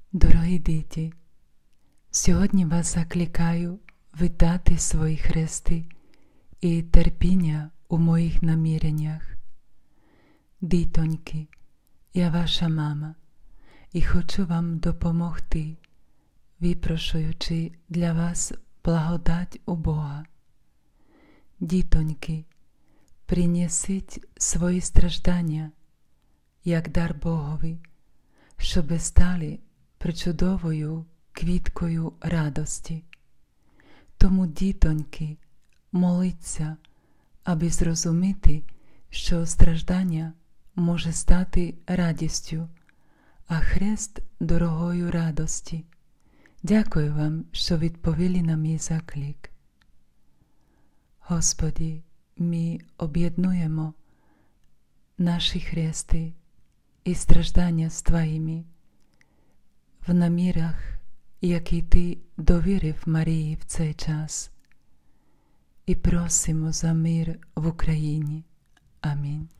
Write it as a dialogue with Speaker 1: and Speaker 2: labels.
Speaker 1: Дорогі діти, сьогодні вас закликаю видати свої хрести і терпіння у моїх наміреннях. Дітоньки, я ваша мама і хочу вам допомогти, випрошуючи для вас благодать у Бога. Дітоньки, принесіть свої страждання як дар Богові, щоби стали причудовою квіткою радості. Тому, дітоньки, моліться, аби зрозуміти, що страждання може стати радістю, а хрест – дорогою радості. Дякую вам, що відповіли на мій заклик. Господи, ми об'єднуємо наші хрести і страждання з Твоїми в намірах, які Ти довірив Марії в цей час, і просимо за мир в Україні. Амінь.